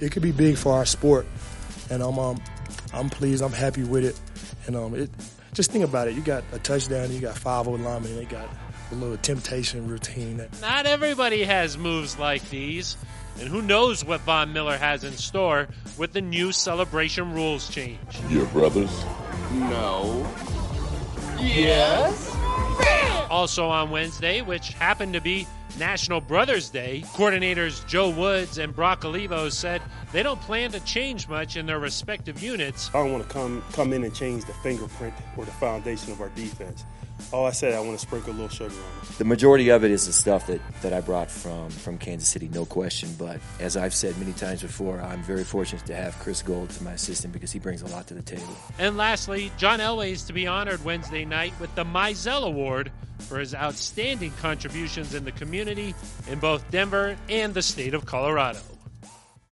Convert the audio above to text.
it could be big for our sport, and I'm pleased. I'm happy with it, and just think about it. You got a touchdown, you got 5 linemen, and they got a little temptation routine. Not everybody has moves like these, and who knows what Von Miller has in store with the new celebration rules change. Your brothers? No. Yes? Also on Wednesday, which happened to be National Brothers Day, coordinators Joe Woods and Brock Olivo said they don't plan to change much in their respective units. I don't want to come in and change the fingerprint or the foundation of our defense. All I said, I want to sprinkle a little sugar on it. The majority of it is the stuff that I brought from Kansas City, no question. But as I've said many times before, I'm very fortunate to have Chris Gold as my assistant because he brings a lot to the table. And lastly, John Elway is to be honored Wednesday night with the Mizell Award for his outstanding contributions in the community in both Denver and the state of Colorado.